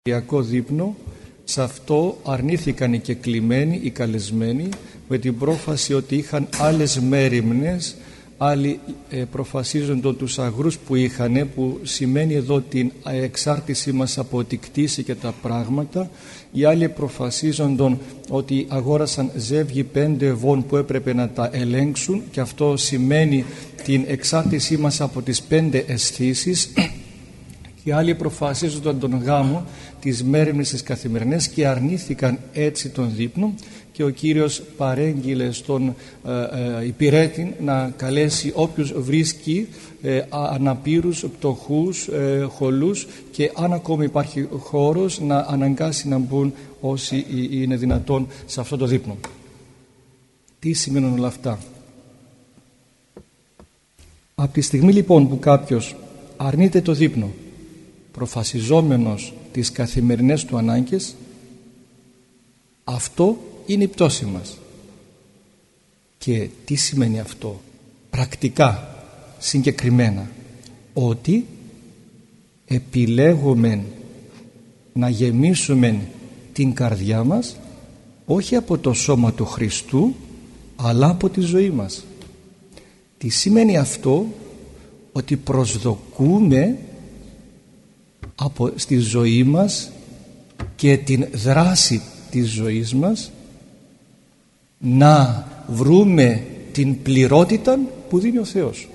δείπνο, σε αυτό αρνήθηκαν οι κεκλημένοι, οι καλεσμένοι, με την πρόφαση ότι είχαν άλλες μέριμνες, άλλοι προφασίζονται τους αγρούς που είχαν, που σημαίνει εδώ την εξάρτησή μας από τη κτήση και τα πράγματα. Οι άλλοι προφασίζονταν ότι αγόρασαν ζεύγη 5 ευών που έπρεπε να τα ελέγξουν, και αυτό σημαίνει την εξάρτησή μας από τις 5 αισθήσεις. Και άλλοι προφασίζονταν τον γάμο, τις μέριμνες τις καθημερινές, και αρνήθηκαν έτσι τον δείπνο. Και ο Κύριος παρέγγειλε στον υπηρέτη να καλέσει όποιους βρίσκει, αναπήρους, πτωχούς, χωλούς, και αν ακόμη υπάρχει χώρος να αναγκάσει να μπουν όσοι είναι δυνατόν σε αυτό το δείπνο. Τι σημαίνουν όλα αυτά? Από τη στιγμή λοιπόν που κάποιος αρνείται το δείπνο, προφασιζόμενος τις καθημερινές του ανάγκες, αυτό είναι η πτώση μας. Και τι σημαίνει αυτό πρακτικά, συγκεκριμένα? Ότι επιλέγουμε να γεμίσουμε την καρδιά μας όχι από το σώμα του Χριστού, αλλά από τη ζωή μας. Τι σημαίνει αυτό? Ότι προσδοκούμε στη ζωή μας και την δράση της ζωής μας να βρούμε την πληρότητα που δίνει ο Θεός.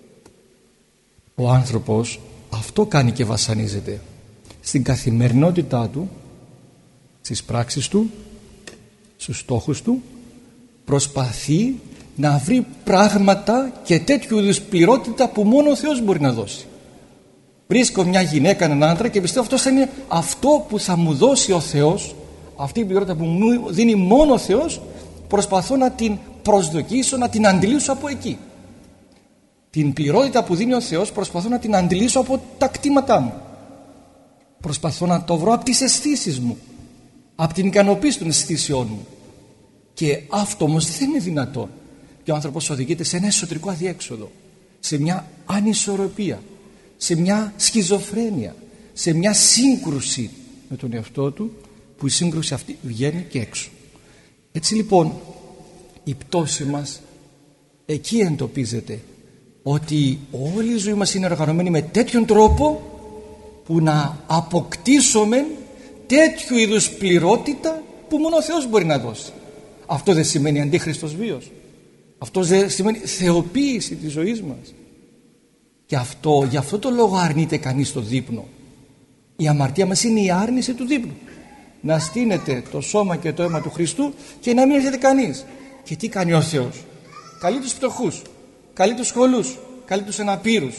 Ο άνθρωπος αυτό κάνει και βασανίζεται στην καθημερινότητά του, στις πράξεις του, στους στόχους του. Προσπαθεί να βρει πράγματα και τέτοιου είδους πληρότητα που μόνο ο Θεός μπορεί να δώσει. Βρίσκω μια γυναίκα, έναν άντρα, και πιστεύω αυτός θα είναι αυτό που θα μου δώσει ο Θεός, αυτή η πληρότητα που μου δίνει μόνο ο Θεός. Προσπαθώ να την προσδοκίσω, να την αντιλήσω από εκεί. Την πληρότητα που δίνει ο Θεός προσπαθώ να την αντιλήσω από τα κτήματά μου. Προσπαθώ να το βρω από τις αισθήσεις μου, από την ικανοποίηση των αισθήσεών μου. Και αυτό όμως δεν είναι δυνατόν. Και ο άνθρωπος οδηγείται σε ένα εσωτερικό αδιέξοδο, σε μια ανισορροπία, σε μια σχιζοφρένεια, σε μια σύγκρουση με τον εαυτό του, που η σύγκρουση αυτή βγαίνει και έξω. Έτσι λοιπόν η πτώση μας εκεί εντοπίζεται, ότι όλη η ζωή μας είναι οργανωμένη με τέτοιον τρόπο που να αποκτήσουμε τέτοιου είδους πληρότητα που μόνο ο Θεός μπορεί να δώσει. Αυτό δεν σημαίνει αντίχριστος βίος. Αυτό δεν σημαίνει θεοποίηση της ζωής μας. Και γι' αυτό το λόγο αρνείται κανείς το δείπνο. Η αμαρτία μας είναι η άρνηση του δείπνου. Να στείνεται το σώμα και το αίμα του Χριστού και να μην έρχεται κανείς. Και τι κάνει ο Θεός? Καλεί τους φτωχούς, καλεί τους χωλούς, καλεί τους αναπήρους,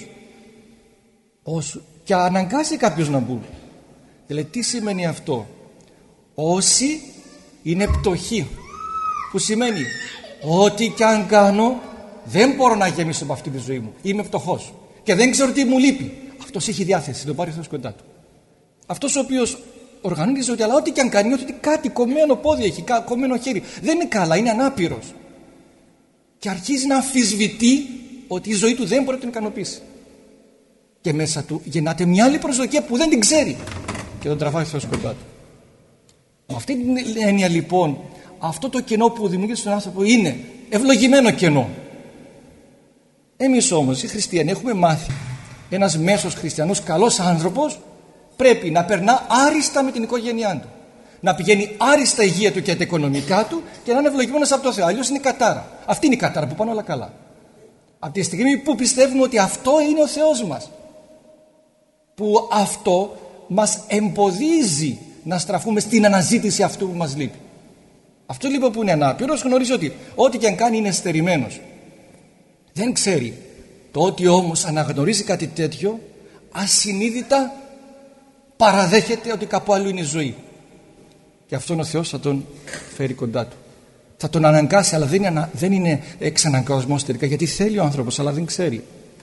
και αναγκάζει κάποιους να μπουν. Δηλαδή τι σημαίνει αυτό? Όσοι είναι πτωχοί, που σημαίνει ό,τι και αν κάνω δεν μπορώ να γεμίσω από αυτή τη ζωή μου, είμαι φτωχός και δεν ξέρω τι μου λείπει. Αυτός έχει διάθεση, τον πάρει ο Θεός κοντά του. Αυτός ο οποίος οργανώνει τη ζωή, αλλά ό,τι και αν κάνει, ότι κάτι κομμένο πόδι έχει, κομμένο χέρι, δεν είναι καλά, είναι ανάπηρος, και αρχίζει να αμφισβητεί ότι η ζωή του δεν μπορεί να τον ικανοποιήσει, και μέσα του γεννάται μια άλλη προσδοκία που δεν την ξέρει και τον τραβάει ο Θεός κοντά του. Με αυτή την έννοια λοιπόν, αυτό το κενό που δημιουργείται στον άνθρωπο είναι ευλογημένο κενό. Εμείς όμως οι χριστιανοί έχουμε μάθει, ένας μέσος χριστιανός καλός άνθρωπος πρέπει να περνά άριστα με την οικογένειά του, να πηγαίνει άριστα υγεία του και τα οικονομικά του, και να είναι ευλογημένος από το Θεό. Αλλιώς είναι κατάρα. Αυτή είναι η κατάρα που πάνε όλα καλά. Από τη στιγμή που πιστεύουμε ότι αυτό είναι ο Θεός μας, που αυτό μας εμποδίζει να στραφούμε στην αναζήτηση αυτού που μας λείπει. Αυτό λοιπόν που είναι ανάπηρος γνωρίζει ότι ό,τι και αν κάνει είναι στερημένος. Δεν ξέρει το ότι όμως αναγνωρίζει κάτι τέτοιο, ασυνείδητα παραδέχεται ότι κάπου αλλού είναι η ζωή. Και αυτόν ο Θεός θα τον φέρει κοντά του. Θα τον αναγκάσει, αλλά δεν είναι εξαναγκασμός τελικά, γιατί θέλει ο άνθρωπος αλλά δεν ξέρει.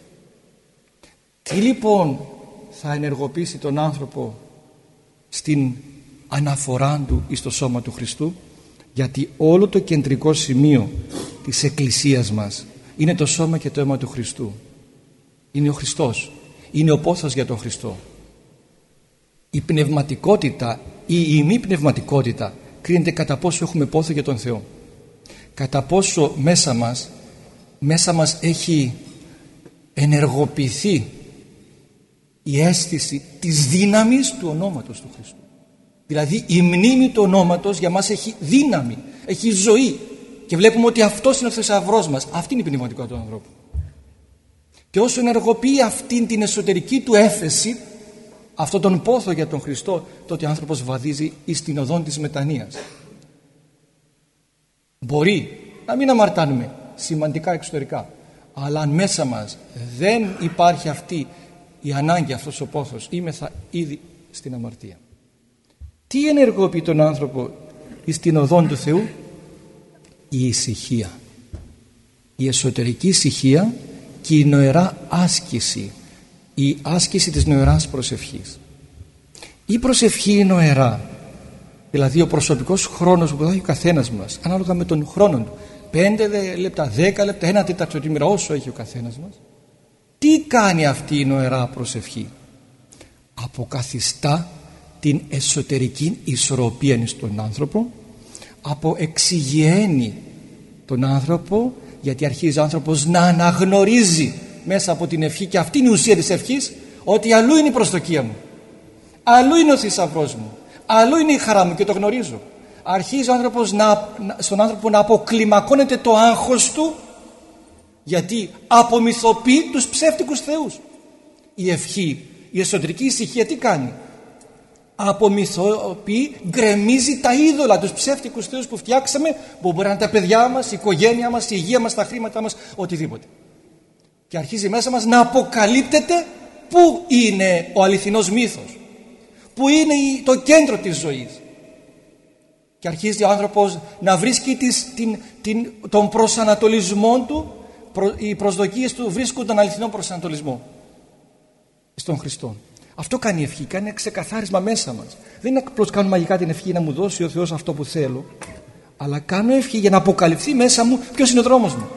Τι λοιπόν θα ενεργοποιήσει τον άνθρωπο στην αναφορά του εις το σώμα του Χριστού? Γιατί όλο το κεντρικό σημείο της Εκκλησίας μας είναι το σώμα και το αίμα του Χριστού. Είναι ο Χριστός, είναι ο πόθος για τον Χριστό. Η πνευματικότητα ή η μη πνευματικότητα κρίνεται κατά πόσο έχουμε πόθο για τον Θεό, κατά πόσο μέσα μας έχει ενεργοποιηθεί η αίσθηση της δύναμης του ονόματος του Χριστού. Δηλαδή η μνήμη του ονόματος για μας έχει δύναμη, έχει ζωή, και βλέπουμε ότι αυτός είναι ο θησαυρός μας. Αυτή είναι η πνευματικότητα του ανθρώπου. Και όσο ενεργοποιεί αυτήν την εσωτερική του έφεση, αυτόν τον πόθο για τον Χριστό, τότε ο άνθρωπος βαδίζει εις την οδόν της μετανοίας. Μπορεί να μην αμαρτάνουμε σημαντικά εξωτερικά, αλλά αν μέσα μας δεν υπάρχει αυτή η ανάγκη, αυτός ο πόθος, είμεθα ήδη στην αμαρτία. Τι ενεργοποιεί τον άνθρωπο εις την οδόν του Θεού? Η ησυχία, η εσωτερική ησυχία και η νοερά άσκηση, η άσκηση της νοεράς προσευχής. Η προσευχή είναι νοερά, δηλαδή ο προσωπικός χρόνος που έχει ο καθένας μας, ανάλογα με τον χρόνο του, 5 λεπτά, 10 λεπτά, 1 τέταρτο τη μέρα, όσο έχει ο καθένας μας. Τι κάνει αυτή η νοερά προσευχή? Αποκαθιστά την εσωτερική ισορροπία στον άνθρωπο, εξηγιαίνει τον άνθρωπο, γιατί αρχίζει ο άνθρωπος να αναγνωρίζει μέσα από την ευχή, και αυτή είναι η ουσία της ευχής, ότι αλλού είναι η προσδοκία μου, αλλού είναι ο θησαυρός μου, αλλού είναι η χαρά μου και το γνωρίζω. Αρχίζει ο άνθρωπος στον άνθρωπο να αποκλιμακώνεται το άγχος του, γιατί απομυθοποιεί τους ψεύτικους θεούς. Η ευχή, η εσωτερική ησυχία τι κάνει? Απομυθοποιεί, γκρεμίζει τα είδωλα, τους ψεύτικους θεούς που φτιάξαμε, που μπορεί να είναι τα παιδιά μας, η οικογένεια μας, η υγεία μας, τα χρήματά μας, οτιδήποτε. Και αρχίζει μέσα μας να αποκαλύπτεται πού είναι ο αληθινός μύθος, πού είναι το κέντρο της ζωής. Και αρχίζει ο άνθρωπος να βρίσκει τον προσανατολισμό του, οι προσδοκίες του βρίσκουν τον αληθινό προσανατολισμό στον Χριστό. Αυτό κάνει η ευχή, κάνει ένα ξεκαθάρισμα μέσα μας. Δεν είναι απλώς κάνω μαγικά την ευχή να μου δώσει ο Θεός αυτό που θέλω, αλλά κάνω ευχή για να αποκαλυφθεί μέσα μου ποιος είναι ο δρόμος μου.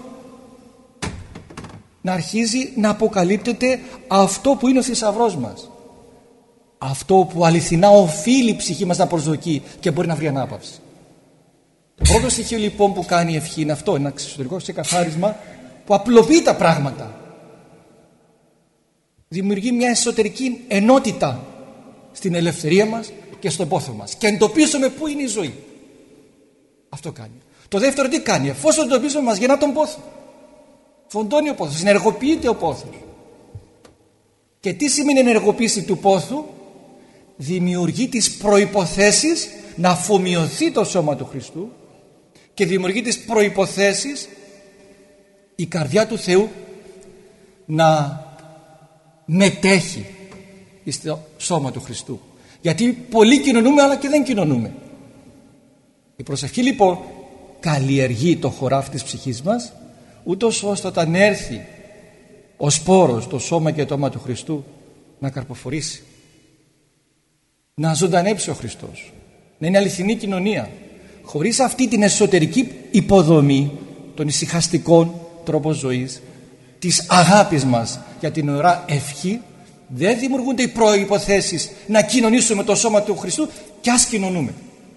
Να αρχίζει να αποκαλύπτεται αυτό που είναι ο θησαυρός μας, αυτό που αληθινά οφείλει η ψυχή μας να προσδοκεί και μπορεί να βρει ανάπαυση. Το πρώτο στοιχείο λοιπόν που κάνει η ευχή είναι αυτό, ένα εξωτερικό ξεκαθάρισμα που απλοποιεί τα πράγματα. Δημιουργεί μια εσωτερική ενότητα στην ελευθερία μας και στον πόθο μας, και εντοπίζουμε πού είναι η ζωή. Αυτό κάνει. Το δεύτερο τι κάνει? Εφόσον εντοπίζουμε, μας γεννά τον πόθο. Φωντώνει ο πόθος, ενεργοποιείται ο πόθος. Και τι σημαίνει ενεργοποίηση του πόθου? Δημιουργεί τις προϋποθέσεις να αφομοιωθεί το σώμα του Χριστού, και δημιουργεί τις προϋποθέσεις η καρδιά του Θεού να μετέχει στο σώμα του Χριστού. Γιατί πολλοί κοινωνούμε αλλά και δεν κοινωνούμε. Η προσευχή λοιπόν καλλιεργεί το χωράφι της ψυχής μας, ούτως ώστε όταν έρθει ο σπόρος, το σώμα και το αίμα του Χριστού, να καρποφορήσει, να ζωντανέψει ο Χριστός, να είναι αληθινή κοινωνία. Χωρίς αυτή την εσωτερική υποδομή των ησυχαστικών τρόπων ζωής, της αγάπης μας για την ωραία ευχή, δεν δημιουργούνται οι προϋποθέσεις να κοινωνήσουμε το σώμα του Χριστού, κι ας κοινωνούμε.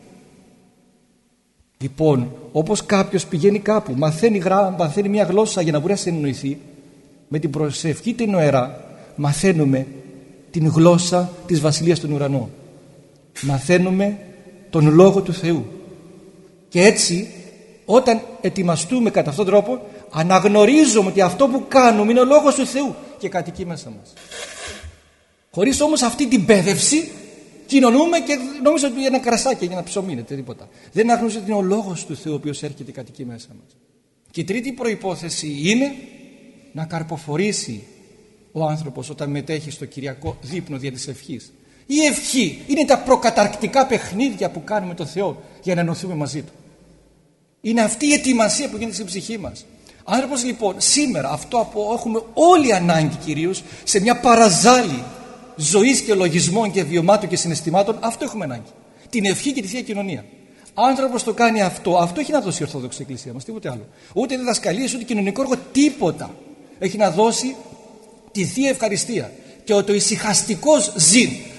Λοιπόν, όπως κάποιος πηγαίνει κάπου, μαθαίνει μια γλώσσα για να μπορεί να συνεννοηθεί, με την προσευχή την νοερά μαθαίνουμε την γλώσσα της Βασιλείας των Ουρανών. Μαθαίνουμε τον Λόγο του Θεού. Και έτσι όταν ετοιμαστούμε κατά αυτόν τον τρόπο, αναγνωρίζουμε ότι αυτό που κάνουμε είναι ο Λόγος του Θεού και κατοικεί μέσα μας. Χωρίς όμως αυτή την παιδεύση κοινωνούμε και νομίζω ότι ένα κρασάκι για ένα ψωμί είναι τίποτα. Δεν αναγνωρίζουμε ότι είναι ο Λόγος του Θεού ο οποίος έρχεται και κατοικεί μέσα μας. Και η τρίτη προϋπόθεση είναι να καρποφορήσει ο άνθρωπος όταν μετέχει στο Κυριακό δείπνο δια της ευχής. Η ευχή είναι τα προκαταρκτικά παιχνίδια που κάνουμε τον Θεό για να ενωθούμε μαζί Του. Είναι αυτή η ετοιμασία που γίνεται στην ψυχή μας. Άνθρωπος λοιπόν σήμερα, αυτό που έχουμε όλοι ανάγκη κυρίως, σε μια παραζάλη ζωής και λογισμών και βιωμάτων και συναισθημάτων, αυτό έχουμε ανάγκη. Την ευχή και τη Θεία Κοινωνία. Άνθρωπος το κάνει αυτό έχει να δώσει η Ορθόδοξη Εκκλησία μας, τίποτε άλλο. Ούτε διδασκαλίες, ούτε κοινωνικό έργο, τίποτα. Έχει να δώσει τη Θεία Ευχαριστία και το ησυχαστικός ζήν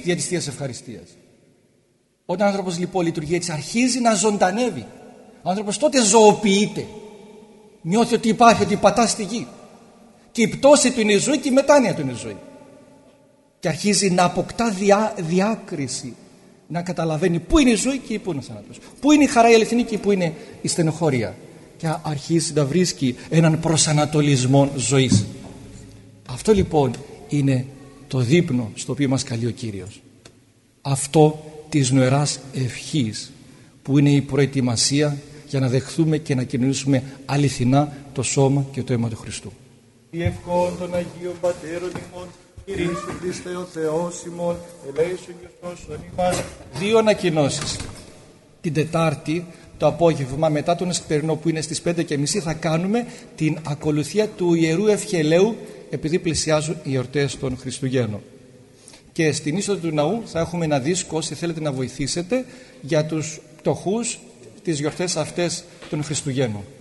δια της Θείας Ευχαριστίας. Όταν ο άνθρωπος λοιπόν λειτουργεί έτσι, αρχίζει να ζωντανεύει. Ο άνθρωπος τότε ζωοποιείται. Νιώθει ότι υπάρχει, ότι πατά στη γη. Και η πτώση του είναι η ζωή και η μετάνοια του είναι η ζωή. Και αρχίζει να αποκτά διάκριση. Να καταλαβαίνει πού είναι η ζωή και πού είναι ο θάνατος. Πού είναι η χαρά η αληθινή και πού είναι η στενοχώρια. Και αρχίζει να βρίσκει έναν προσανατολισμό ζωής. Αυτό λοιπόν είναι το δείπνο στο οποίο μας καλεί ο Κύριος. Αυτό της νοεράς ευχής, που είναι η προετοιμασία για να δεχθούμε και να κοινωνήσουμε αληθινά το σώμα και το αίμα του Χριστού. Η ευχών των Αγίων Πατέρων ημών, Κυρίσου Χριστέ ο Θεός ημών, ελέησον και σώσον ημάς. Δύο ανακοινώσεις. Την Τετάρτη το απόγευμα, μετά τον Εσπερινό που είναι στις 5:30, θα κάνουμε την ακολουθία του Ιερού Ευχελαίου, επειδή πλησιάζουν οι εορτές των Χριστουγέννων. Και στην είσοδο του ναού θα έχουμε ένα δίσκο, όσοι θέλετε να βοηθήσετε, για τους πτωχούς τις γιορτές αυτές των Χριστουγέννων.